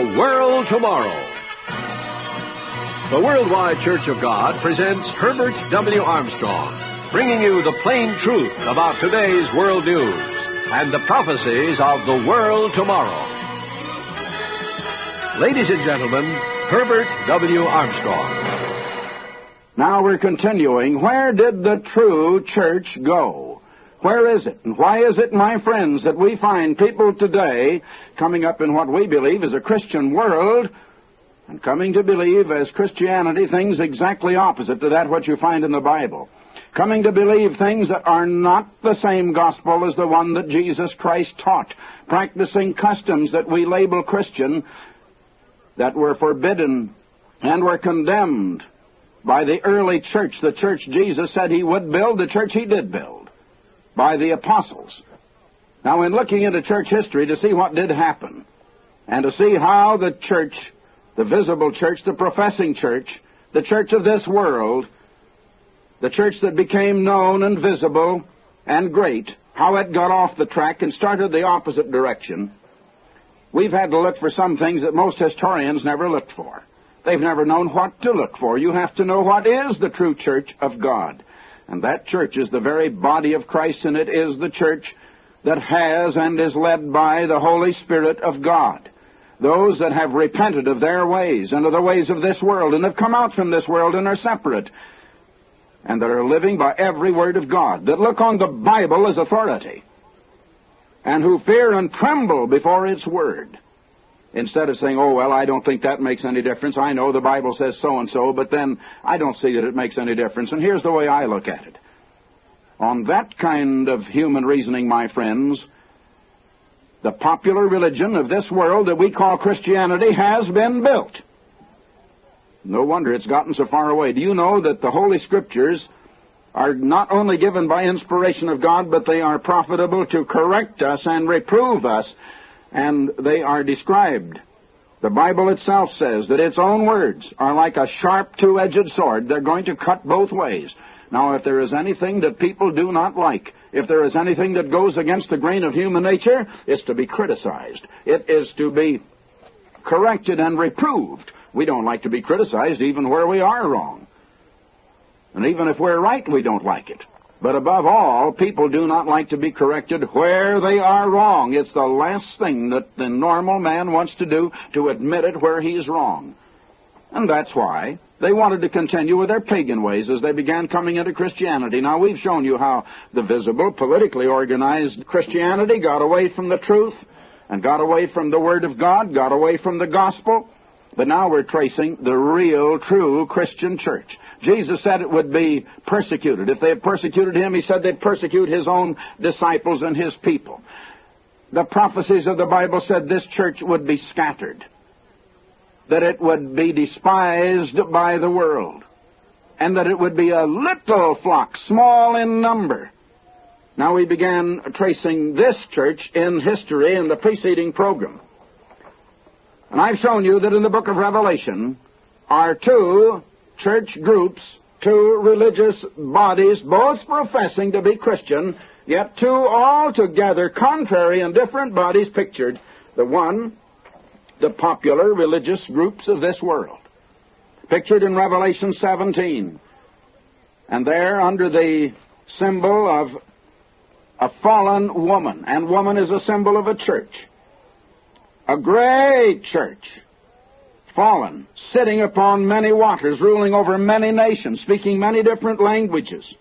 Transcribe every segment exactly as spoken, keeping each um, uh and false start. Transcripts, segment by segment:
World Tomorrow. The Worldwide Church of God presents Herbert W. Armstrong, bringing you the plain truth about today's world news and the prophecies of the world tomorrow. Ladies and gentlemen, Herbert W. Armstrong. Now we're continuing. Where did the true church go? Where is it? And why is it, my friends, that we find people today coming up in what we believe is a Christian world and coming to believe as Christianity things exactly opposite to that what you find in the Bible? Coming to believe things that are not the same gospel as the one that Jesus Christ taught. Practicing customs that we label Christian that were forbidden and were condemned by the early church, the church Jesus said he would build, the church he did build, by the apostles. Now, in looking into church history to see what did happen, and to see how the church, the visible church, the professing church, the church of this world, the church that became known and visible and great, how it got off the track and started the opposite direction, we've had to look for some things that most historians never looked for. They've never known what to look for. You have to know what is the true church of God. And that church is the very body of Christ, and it is the church that has and is led by the Holy Spirit of God. Those that have repented of their ways and of the ways of this world and have come out from this world and are separate, and that are living by every word of God, that look on the Bible as authority, and who fear and tremble before its word. Instead of saying, oh, well, I don't think that makes any difference. I know the Bible says so-and-so, but then I don't see that it makes any difference. And here's the way I look at it. On that kind of human reasoning, my friends, the popular religion of this world that we call Christianity has been built. No wonder it's gotten so far away. Do you know that the Holy Scriptures are not only given by inspiration of God, but they are profitable to correct us and reprove us? And they are described. The Bible itself says that its own words are like a sharp two-edged sword. They're going to cut both ways. Now, if there is anything that people do not like, if there is anything that goes against the grain of human nature, it's to be criticized. It is to be corrected and reproved. We don't like to be criticized even where we are wrong. And even if we're right, we don't like it. But above all, people do not like to be corrected where they are wrong. It's the last thing that the normal man wants to do, to admit it where he's wrong. And that's why they wanted to continue with their pagan ways as they began coming into Christianity. Now, we've shown you how the visible, politically organized Christianity got away from the truth and got away from the Word of God, got away from the gospel. But now we're tracing the real, true Christian church. Jesus said it would be persecuted. If they had persecuted him, he said they'd persecute his own disciples and his people. The prophecies of the Bible said this church would be scattered, that it would be despised by the world, and that it would be a little flock, small in number. Now we began tracing this church in history in the preceding program. And I've shown you that in the book of Revelation are two church groups, two religious bodies, both professing to be Christian, yet two altogether contrary and different bodies pictured. The one, the popular religious groups of this world, pictured in Revelation seventeen. And there, under the symbol of a fallen woman, and woman is a symbol of a church, a great church, fallen, sitting upon many waters, ruling over many nations, speaking many different languages,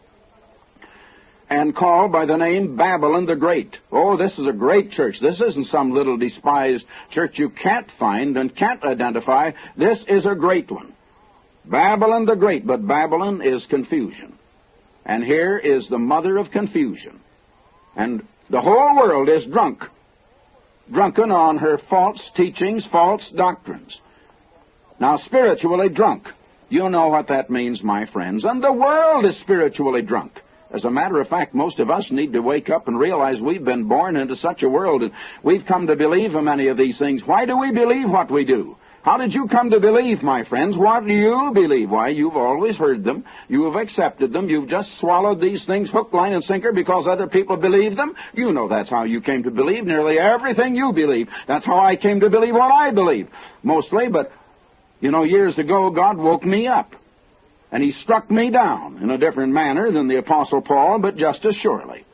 and called by the name Babylon the Great. Oh, this is a great church. This isn't some little despised church you can't find and can't identify. This is a great one. Babylon the Great, but Babylon is confusion. And here is the mother of confusion. And the whole world is drunk. Drunken on her false teachings, false doctrines. Now, spiritually drunk. You know what that means, my friends. And the world is spiritually drunk. As a matter of fact, most of us need to wake up and realize we've been born into such a world, and we've come to believe in many of these things. Why do we believe what we do? How did you come to believe, my friends? What do you believe? Why, you've always heard them. You have accepted them. You've just swallowed these things hook, line, and sinker because other people believe them. You know that's how you came to believe nearly everything you believe. That's how I came to believe what I believe, mostly. But, you know, years ago, God woke me up. And He struck me down in a different manner than the Apostle Paul, but just as surely.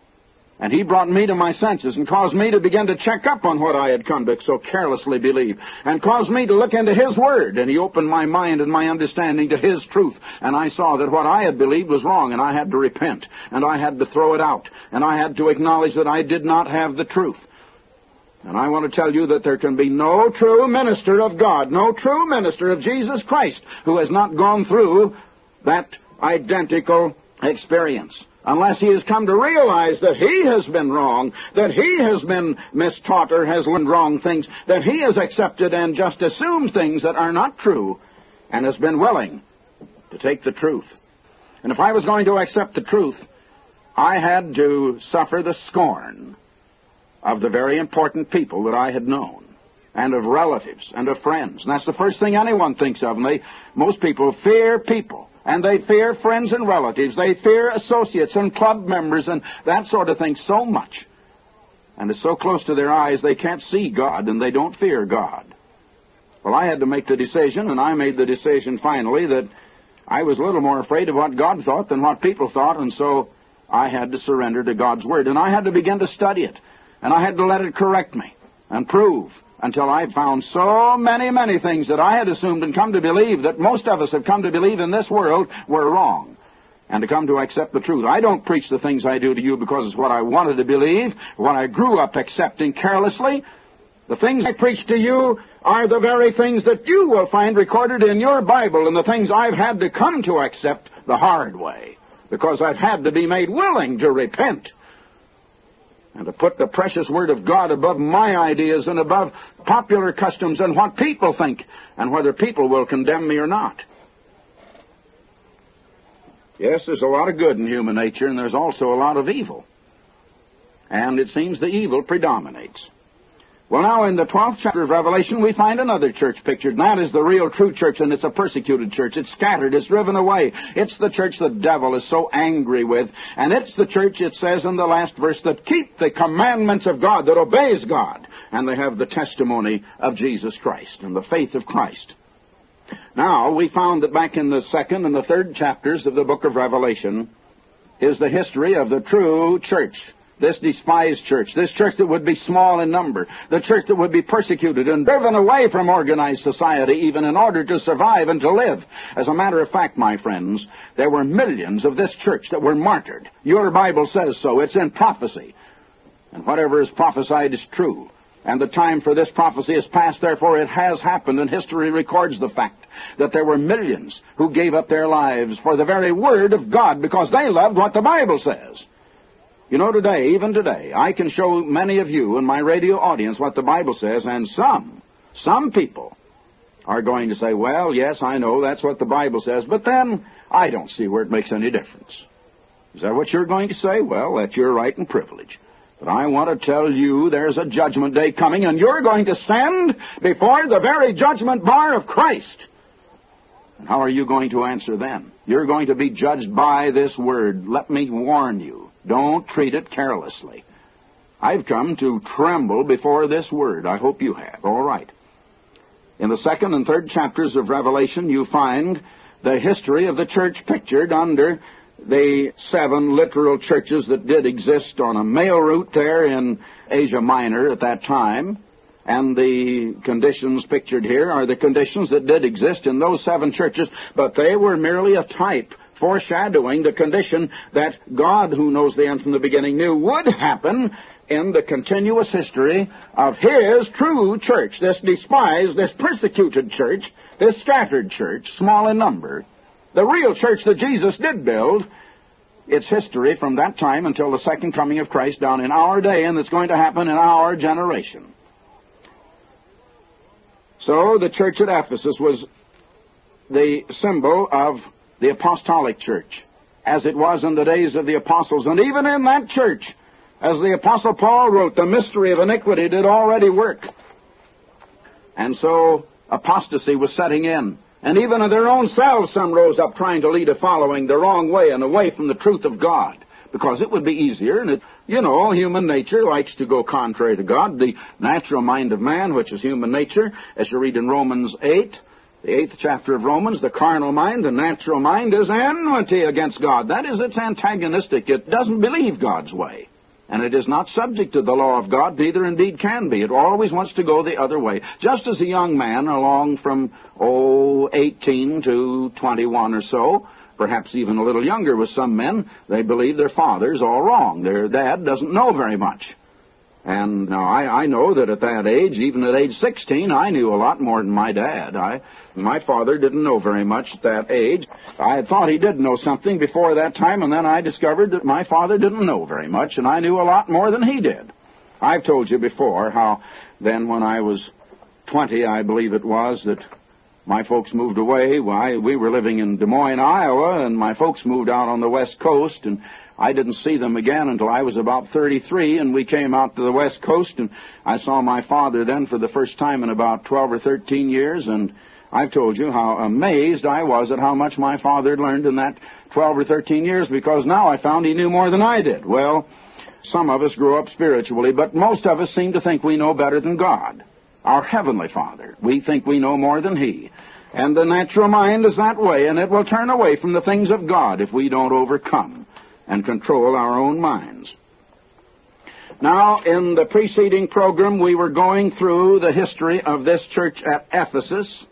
And He brought me to my senses and caused me to begin to check up on what I had come to so carelessly believe, and caused me to look into His Word, and He opened my mind and my understanding to His truth, and I saw that what I had believed was wrong, and I had to repent, and I had to throw it out, and I had to acknowledge that I did not have the truth. And I want to tell you that there can be no true minister of God, no true minister of Jesus Christ, who has not gone through that identical experience, unless he has come to realize that he has been wrong, that he has been mistaught or has learned wrong things, that he has accepted and just assumed things that are not true, and has been willing to take the truth. And if I was going to accept the truth, I had to suffer the scorn of the very important people that I had known, and of relatives, and of friends. And that's the first thing anyone thinks of. And they, most people fear people. And they fear friends and relatives. They fear associates and club members and that sort of thing so much. And it's so close to their eyes they can't see God, and they don't fear God. Well, I had to make the decision, and I made the decision finally that I was a little more afraid of what God thought than what people thought, and so I had to surrender to God's Word. And I had to begin to study it. And I had to let it correct me and prove until I found so many, many things that I had assumed and come to believe that most of us have come to believe in this world were wrong, and to come to accept the truth. I don't preach the things I do to you because it's what I wanted to believe, what I grew up accepting carelessly. The things I preach to you are the very things that you will find recorded in your Bible, and the things I've had to come to accept the hard way, because I've had to be made willing to repent and to put the precious Word of God above my ideas and above popular customs and what people think, and whether people will condemn me or not. Yes, there's a lot of good in human nature, and there's also a lot of evil. And it seems the evil predominates. Well, now in the twelfth chapter of Revelation, we find another church pictured, and that is the real true church, and it's a persecuted church. It's scattered. It's driven away. It's the church the devil is so angry with, and it's the church, it says in the last verse, that keep the commandments of God, that obeys God, and they have the testimony of Jesus Christ and the faith of Christ. Now, we found that back in the second and the third chapters of the book of Revelation is the history of the true church. This despised church, this church that would be small in number, the church that would be persecuted and driven away from organized society even in order to survive and to live. As a matter of fact, my friends, there were millions of this church that were martyred. Your Bible says so. It's in prophecy. And whatever is prophesied is true. And the time for this prophecy is past, therefore it has happened, and history records the fact that there were millions who gave up their lives for the very Word of God because they loved what the Bible says. You know, today, even today, I can show many of you in my radio audience what the Bible says, and some, some people are going to say, well, yes, I know that's what the Bible says, but then I don't see where it makes any difference. Is that what you're going to say? Well, that's your right and privilege. But I want to tell you there's a judgment day coming, and you're going to stand before the very judgment bar of Christ. And how are you going to answer then? You're going to be judged by this Word. Let me warn you. Don't treat it carelessly. I've come to tremble before this Word. I hope you have. All right. In the second and third chapters of Revelation, you find the history of the church pictured under the seven literal churches that did exist on a mail route there in Asia Minor at that time. And the conditions pictured here are the conditions that did exist in those seven churches, but they were merely a type foreshadowing the condition that God, who knows the end from the beginning, knew would happen in the continuous history of His true church, this despised, this persecuted church, this scattered church, small in number. The real church that Jesus did build, its history from that time until the second coming of Christ down in our day, and it's going to happen in our generation. So the church at Ephesus was the symbol of the apostolic church, as it was in the days of the apostles. And even in that church, as the Apostle Paul wrote, the mystery of iniquity did already work. And so apostasy was setting in. And even in their own selves, some rose up trying to lead a following the wrong way and away from the truth of God. Because it would be easier, and it, you know, human nature likes to go contrary to God. The natural mind of man, which is human nature, as you read in Romans eight, the eighth chapter of Romans, the carnal mind, the natural mind is enmity against God. That is, it's antagonistic. It doesn't believe God's way. And it is not subject to the law of God, neither indeed can be. It always wants to go the other way. Just as a young man along from, oh, eighteen to twenty-one or so, perhaps even a little younger with some men, they believe their father's all wrong. Their dad doesn't know very much. And now I, I know that at that age, even at age sixteen, I knew a lot more than my dad. I, my father didn't know very much at that age. I had thought he did know something before that time, and then I discovered that my father didn't know very much, and I knew a lot more than he did. I've told you before how then when I was twenty, I believe it was, that my folks moved away. Well, we were living in Des Moines, Iowa, and my folks moved out on the West Coast, and I didn't see them again until I was about thirty-three, and we came out to the West Coast, and I saw my father then for the first time in about twelve or thirteen years, and I've told you how amazed I was at how much my father had learned in that twelve or thirteen years, because now I found he knew more than I did. Well, some of us grew up spiritually, but most of us seem to think we know better than God, our Heavenly Father. We think we know more than He. And the natural mind is that way, and it will turn away from the things of God if we don't overcome and control our own minds. Now, in the preceding program, we were going through the history of this church at Ephesus.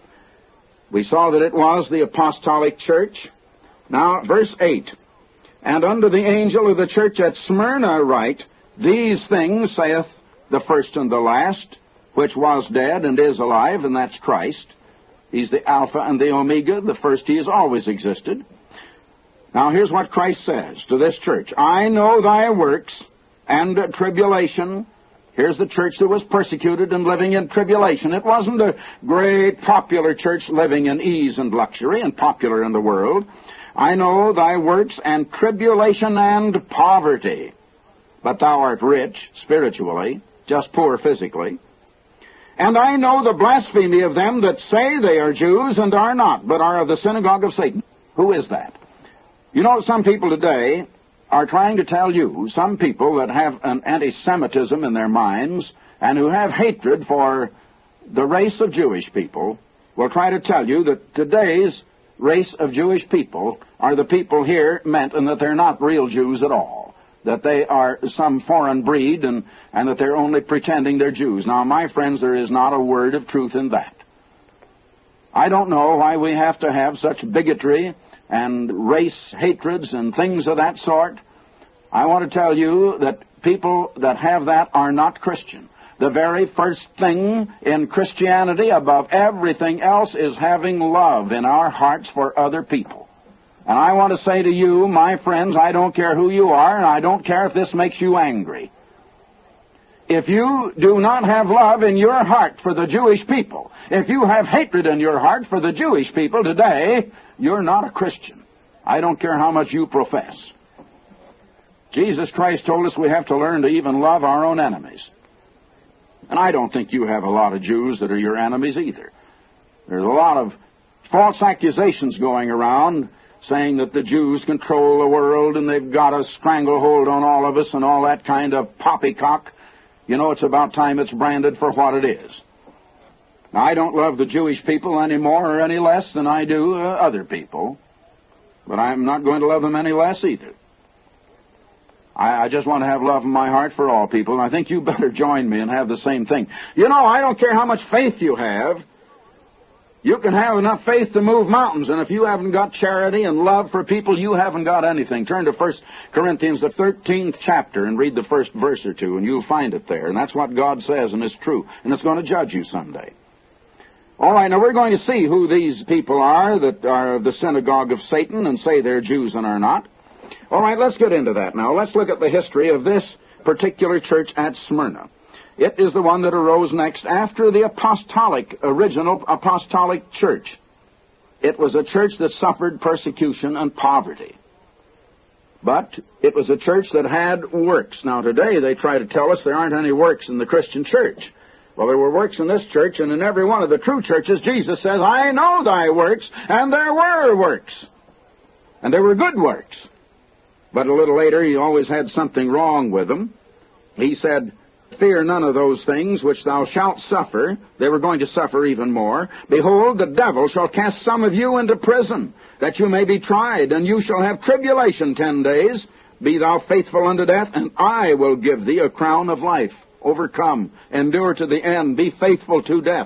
We saw that it was the apostolic church. Now, verse eight. And unto the angel of the church at Smyrna write, These things saith the first and the last, which was dead and is alive, and that's Christ. He's the Alpha and the Omega, the first. He has always existed. Now, here's what Christ says to this church. I know thy works and tribulation. Here's the church that was persecuted and living in tribulation. It wasn't a great popular church living in ease and luxury and popular in the world. I know thy works and tribulation and poverty. But thou art rich spiritually, just poor physically. And I know the blasphemy of them that say they are Jews and are not, but are of the synagogue of Satan. Who is that? You know, some people today are trying to tell you, some people that have an anti-Semitism in their minds and who have hatred for the race of Jewish people, will try to tell you that today's race of Jewish people are the people here meant, and that they're not real Jews at all, that they are some foreign breed, and, and that they're only pretending they're Jews. Now, my friends, there is not a word of truth in that. I don't know why we have to have such bigotry and race hatreds and things of that sort. I want to tell you that people that have that are not Christian. The very first thing in Christianity above everything else is having love in our hearts for other people. And I want to say to you, my friends, I don't care who you are, and I don't care if this makes you angry. If you do not have love in your heart for the Jewish people, if you have hatred in your heart for the Jewish people today, you're not a Christian. I don't care how much you profess. Jesus Christ told us we have to learn to even love our own enemies. And I don't think you have a lot of Jews that are your enemies either. There's a lot of false accusations going around saying that the Jews control the world and they've got a stranglehold on all of us and all that kind of poppycock. You know, it's about time it's branded for what it is. Now, I don't love the Jewish people any more or any less than I do uh, other people, but I'm not going to love them any less either. I, I just want to have love in my heart for all people, and I think you better join me and have the same thing. You know, I don't care how much faith you have. You can have enough faith to move mountains, and if you haven't got charity and love for people, you haven't got anything. Turn to First Corinthians, the thirteenth chapter, and read the first verse or two, and you'll find it there. And that's what God says, and it's true, and it's going to judge you someday. All right, now we're going to see who these people are that are of the synagogue of Satan and say they're Jews and are not. All right, let's get into that now. Let's look at the history of this particular church at Smyrna. It is the one that arose next after the apostolic, original apostolic church. It was a church that suffered persecution and poverty. But it was a church that had works. Now today they try to tell us there aren't any works in the Christian church. Well, there were works in this church, and in every one of the true churches, Jesus says, I know thy works, and there were works. And there were good works. But a little later, he always had something wrong with them. He said, fear none of those things which thou shalt suffer. They were going to suffer even more. Behold, the devil shall cast some of you into prison, that you may be tried, and you shall have tribulation ten days. Be thou faithful unto death, and I will give thee a crown of life. Overcome, endure to the end, be faithful to death.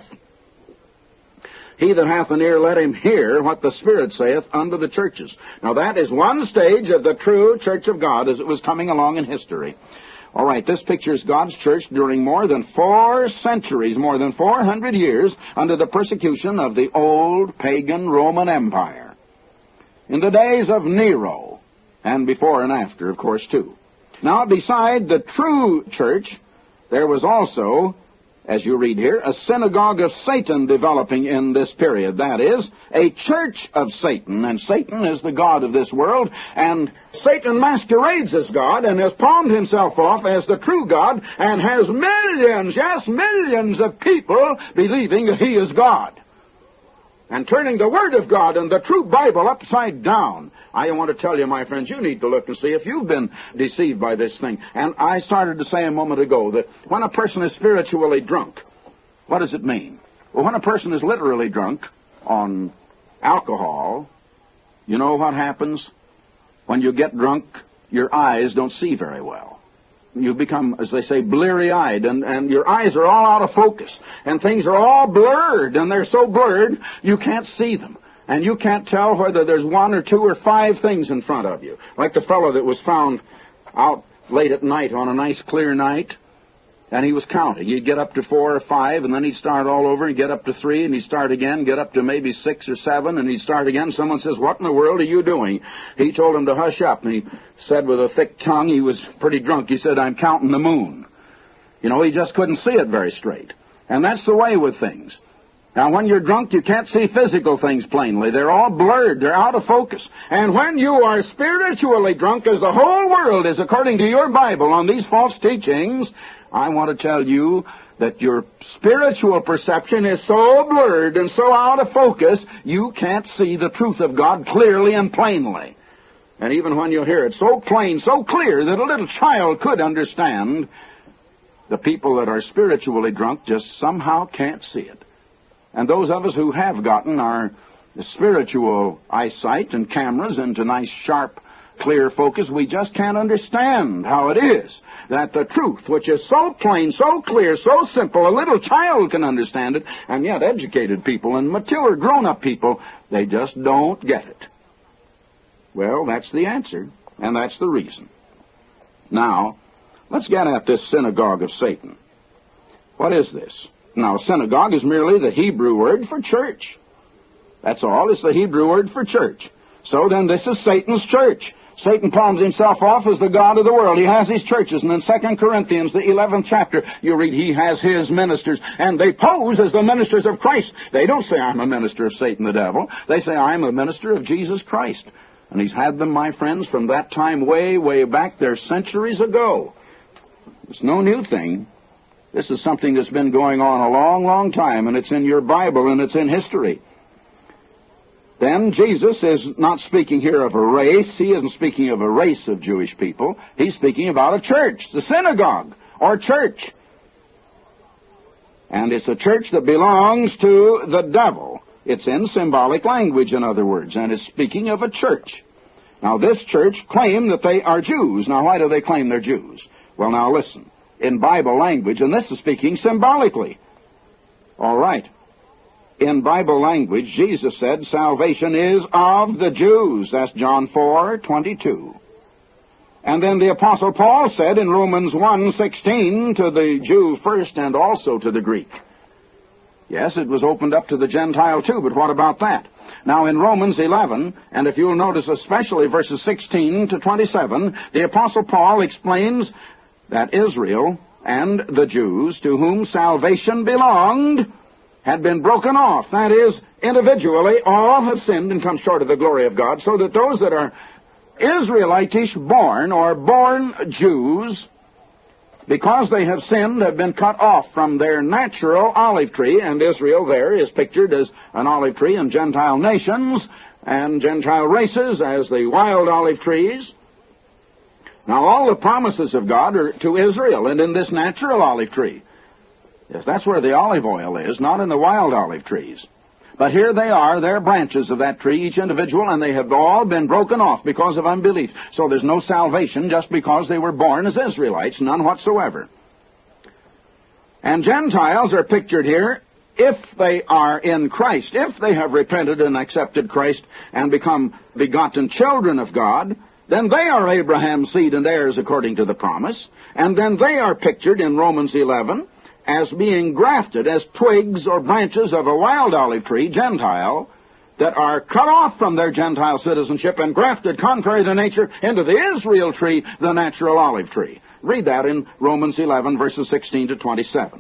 He that hath an ear, let him hear what the Spirit saith unto the churches. Now that is one stage of the true church of God as it was coming along in history. All right, this pictures God's church during more than four centuries, more than four hundred years, under the persecution of the old pagan Roman Empire. In the days of Nero, and before and after, of course, too. Now, beside the true church, there was also, as you read here, a synagogue of Satan developing in this period. That is, a church of Satan. And Satan is the god of this world. And Satan masquerades as God and has palmed himself off as the true God and has millions, yes, millions of people believing that he is God. And turning the Word of God and the true Bible upside down. I want to tell you, my friends, you need to look and see if you've been deceived by this thing. And I started to say a moment ago that when a person is spiritually drunk, what does it mean? Well, when a person is literally drunk on alcohol, you know what happens? When you get drunk, your eyes don't see very well. You become, as they say, bleary-eyed, and, and your eyes are all out of focus, and things are all blurred, and they're so blurred you can't see them. And you can't tell whether there's one or two or five things in front of you. Like the fellow that was found out late at night on a nice clear night, and he was counting. He'd get up to four or five, and then he'd start all over, and get up to three, and he'd start again, get up to maybe six or seven, and he'd start again. Someone says, what in the world are you doing? He told him to hush up, and he said with a thick tongue, he was pretty drunk, he said, I'm counting the moon. You know, he just couldn't see it very straight. And that's the way with things. Now, when you're drunk, you can't see physical things plainly. They're all blurred. They're out of focus. And when you are spiritually drunk, as the whole world is according to your Bible on these false teachings, I want to tell you that your spiritual perception is so blurred and so out of focus, you can't see the truth of God clearly and plainly. And even when you hear it so plain, so clear that a little child could understand, the people that are spiritually drunk just somehow can't see it. And those of us who have gotten our spiritual eyesight and cameras into nice, sharp, clear focus, we just can't understand how it is that the truth, which is so plain, so clear, so simple, a little child can understand it, and yet educated people and mature, grown-up people, they just don't get it. Well, that's the answer, and that's the reason. Now, let's get at this synagogue of Satan. What is this? Now, synagogue is merely the Hebrew word for church. That's all. It's the Hebrew word for church. So then this is Satan's church. Satan palms himself off as the god of the world. He has his churches. And in Second Corinthians, the eleventh chapter, you read he has his ministers. And they pose as the ministers of Christ. They don't say, I'm a minister of Satan the devil. They say, I'm a minister of Jesus Christ. And he's had them, my friends, from that time way, way back there centuries ago. It's no new thing. This is something that's been going on a long, long time, and it's in your Bible, and it's in history. Then Jesus is not speaking here of a race. He isn't speaking of a race of Jewish people. He's speaking about a church, the synagogue, or church. And it's a church that belongs to the devil. It's in symbolic language, in other words, and it's speaking of a church. Now, this church claim that they are Jews. Now, why do they claim they're Jews? Well, now, listen. In Bible language, and this is speaking symbolically. All right. In Bible language, Jesus said salvation is of the Jews. That's John four twenty-two. And then the Apostle Paul said in Romans one sixteen, to the Jew first and also to the Greek. Yes, it was opened up to the Gentile too, but what about that? Now in Romans eleven, and if you'll notice especially verses sixteen to twenty-seven, the Apostle Paul explains that Israel and the Jews, to whom salvation belonged, had been broken off. That is, individually, all have sinned and come short of the glory of God, so that those that are Israelitish born, or born Jews, because they have sinned, have been cut off from their natural olive tree, and Israel there is pictured as an olive tree, and Gentile nations and Gentile races as the wild olive trees. Now, all the promises of God are to Israel and in this natural olive tree. Yes, that's where the olive oil is, not in the wild olive trees. But here they are, they're branches of that tree, each individual, and they have all been broken off because of unbelief. So there's no salvation just because they were born as Israelites, none whatsoever. And Gentiles are pictured here if they are in Christ, if they have repented and accepted Christ and become begotten children of God, then they are Abraham's seed and heirs according to the promise. And then they are pictured in Romans eleven as being grafted as twigs or branches of a wild olive tree, Gentile, that are cut off from their Gentile citizenship and grafted contrary to nature into the Israel tree, the natural olive tree. Read that in Romans eleven, verses sixteen to twenty-seven.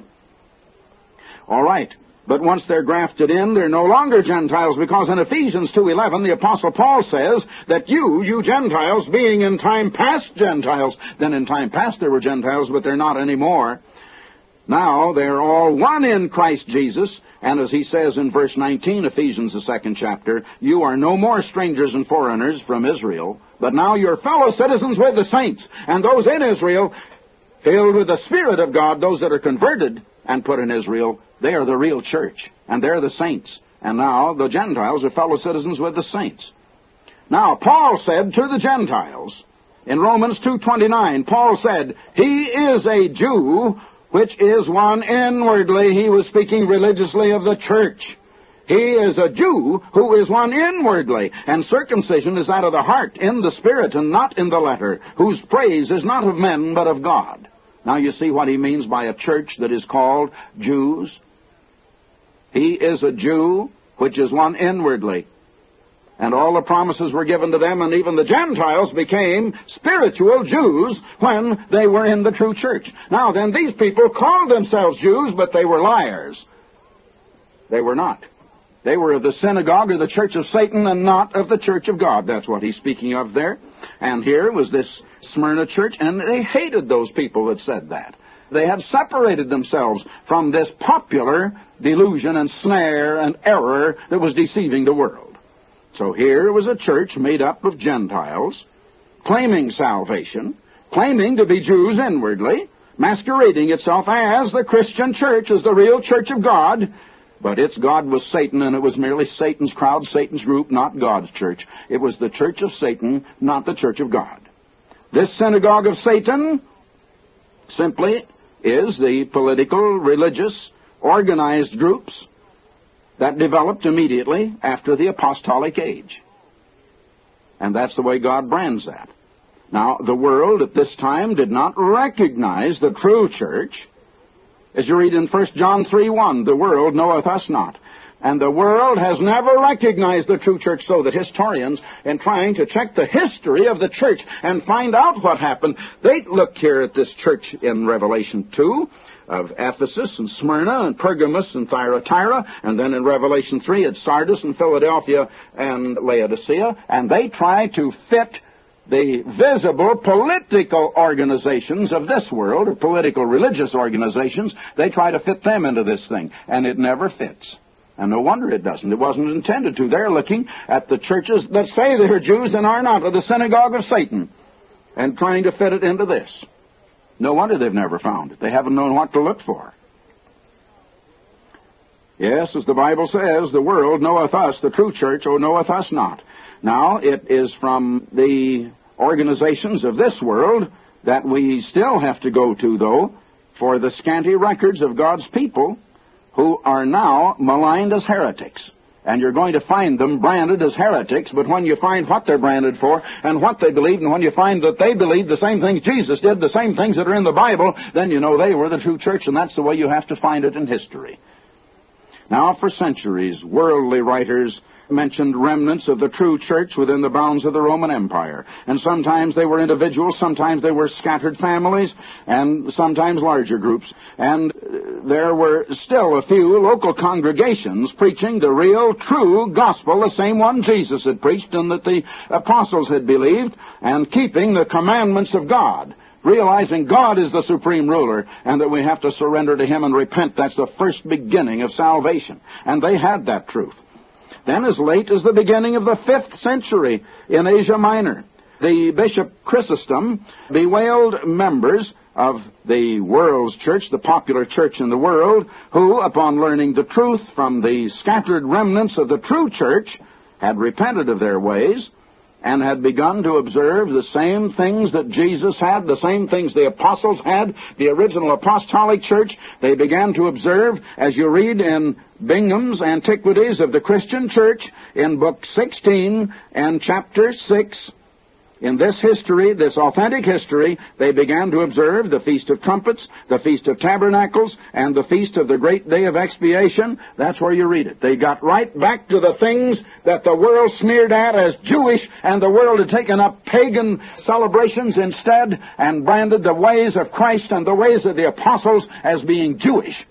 All right. But once they're grafted in, they're no longer Gentiles, because in Ephesians two eleven, the Apostle Paul says that you, you Gentiles, being in time past Gentiles, then in time past there were Gentiles, but they're not anymore. Now they're all one in Christ Jesus, and as he says in verse nineteen, Ephesians, the second chapter, you are no more strangers and foreigners from Israel, but now you're fellow citizens with the saints, and those in Israel, filled with the Spirit of God, those that are converted and put in Israel, they are the real church, and they're the saints. And now the Gentiles are fellow citizens with the saints. Now, Paul said to the Gentiles, in Romans two twenty-nine, Paul said, he is a Jew, which is one inwardly. He was speaking religiously of the church. He is a Jew who is one inwardly, and circumcision is that of the heart, in the spirit, and not in the letter, whose praise is not of men, but of God. Now you see what he means by a church that is called Jews. He is a Jew, which is one inwardly. And all the promises were given to them, and even the Gentiles became spiritual Jews when they were in the true church. Now then, these people called themselves Jews, but they were liars. They were not. They were of the synagogue or the church of Satan and not of the church of God. That's what he's speaking of there. And here was this Smyrna church, and they hated those people that said that. They had separated themselves from this popular delusion and snare and error that was deceiving the world. So here was a church made up of Gentiles, claiming salvation, claiming to be Jews inwardly, masquerading itself as the Christian church, as the real church of God. But its God was Satan, and it was merely Satan's crowd, Satan's group, not God's church. It was the church of Satan, not the church of God. This synagogue of Satan simply is the political, religious, organized groups that developed immediately after the apostolic age. And that's the way God brands that. Now, the world at this time did not recognize the true church. As you read in First John three one, the world knoweth us not. And the world has never recognized the true church, so that historians, in trying to check the history of the church and find out what happened, they look here at this church in Revelation two of Ephesus and Smyrna and Pergamos and Thyatira, and then in Revelation three at Sardis and Philadelphia and Laodicea, and they try to fit the visible political organizations of this world, or political religious organizations, they try to fit them into this thing, and it never fits. And no wonder it doesn't. It wasn't intended to. They're looking at the churches that say they're Jews and are not, or the synagogue of Satan, and trying to fit it into this. No wonder they've never found it. They haven't known what to look for. Yes, as the Bible says, the world knoweth us, the true church, O knoweth us not. Now, it is from the organizations of this world that we still have to go to, though, for the scanty records of God's people who are now maligned as heretics. And you're going to find them branded as heretics, but when you find what they're branded for and what they believe, and when you find that they believe the same things Jesus did, the same things that are in the Bible, then you know they were the true church, and that's the way you have to find it in history. Now, for centuries, worldly writers mentioned remnants of the true church within the bounds of the Roman Empire. And sometimes they were individuals, sometimes they were scattered families, and sometimes larger groups. And there were still a few local congregations preaching the real, true gospel, the same one Jesus had preached and that the apostles had believed, and keeping the commandments of God. realizing God is the supreme ruler and that we have to surrender to Him and repent. That's the first beginning of salvation. And they had that truth. Then as late as the beginning of the fifth century in Asia Minor, the Bishop Chrysostom bewailed members of the world's church, the popular church in the world, who, upon learning the truth from the scattered remnants of the true church, had repented of their ways and had begun to observe the same things that Jesus had, the same things the apostles had, the original apostolic church. They began to observe, as you read in Bingham's Antiquities of the Christian Church, in Book sixteen and Chapter six, in this history, this authentic history, they began to observe the Feast of Trumpets, the Feast of Tabernacles, and the Feast of the Great Day of Expiation. That's where you read it. They got right back to the things that the world sneered at as Jewish, and the world had taken up pagan celebrations instead and branded the ways of Christ and the ways of the apostles as being Jewish.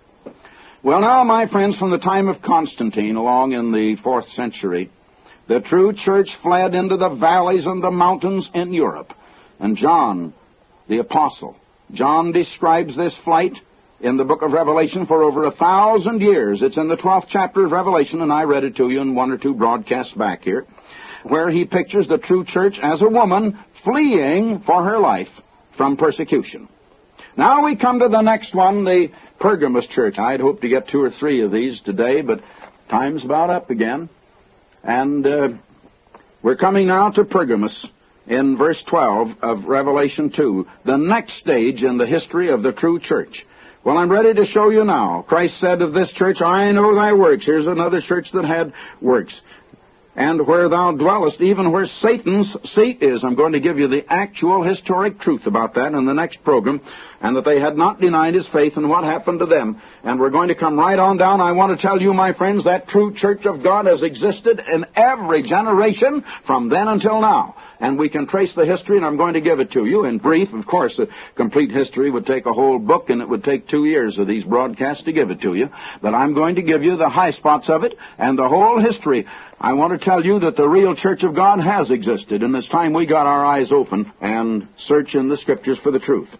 Well, now, my friends, from the time of Constantine, along in the fourth century, the true church fled into the valleys and the mountains in Europe. And John, the apostle, John describes this flight in the book of Revelation for over a thousand years. It's in the twelfth chapter of Revelation, and I read it to you in one or two broadcasts back here, where he pictures the true church as a woman fleeing for her life from persecution. Now we come to the next one, the Pergamos church. I'd hoped to get two or three of these today, but time's about up again. And uh, we're coming now to Pergamos in verse twelve of Revelation two, the next stage in the history of the true church. Well, I'm ready to show you now. Christ said of this church, I know thy works. Here's another church that had works. And where thou dwellest, even where Satan's seat is. I'm going to give you the actual historic truth about that in the next program, and that they had not denied his faith and what happened to them. And we're going to come right on down. I want to tell you, my friends, that true church of God has existed in every generation from then until now. And we can trace the history, and I'm going to give it to you in brief. Of course, a complete history would take a whole book, and it would take two years of these broadcasts to give it to you. But I'm going to give you the high spots of it and the whole history. I want to tell you that the real church of God has existed, and it's time we got our eyes open and search in the Scriptures for the truth.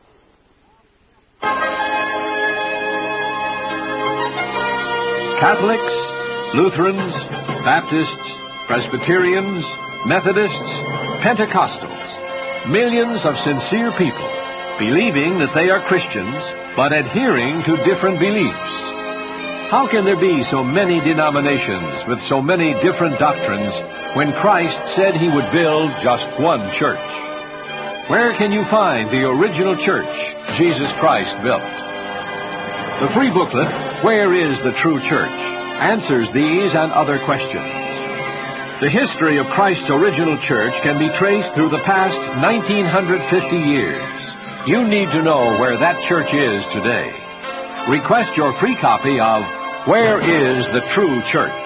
Catholics, Lutherans, Baptists, Presbyterians, Methodists, Pentecostals, millions of sincere people believing that they are Christians, but adhering to different beliefs. How can there be so many denominations with so many different doctrines when Christ said he would build just one church? Where can you find the original church Jesus Christ built? The free booklet, Where is the True Church?, answers these and other questions. The history of Christ's original church can be traced through the past nineteen fifty years. You need to know where that church is today. Request your free copy of Where is the True Church?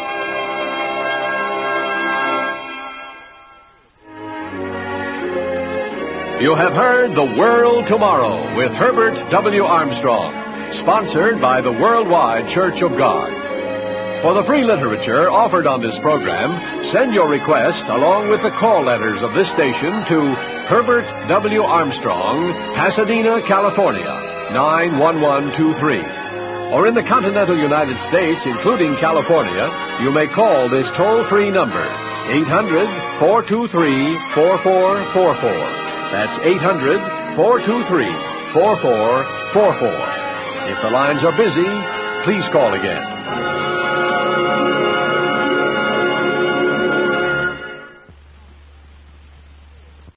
You have heard The World Tomorrow with Herbert W. Armstrong, sponsored by the Worldwide Church of God. For the free literature offered on this program, send your request along with the call letters of this station to Herbert W. Armstrong, Pasadena, California, nine one one two three. Or in the continental United States, including California, you may call this toll-free number, eight hundred, four two three, four four four four. That's eight hundred, four two three, four four four four. If the lines are busy, please call again.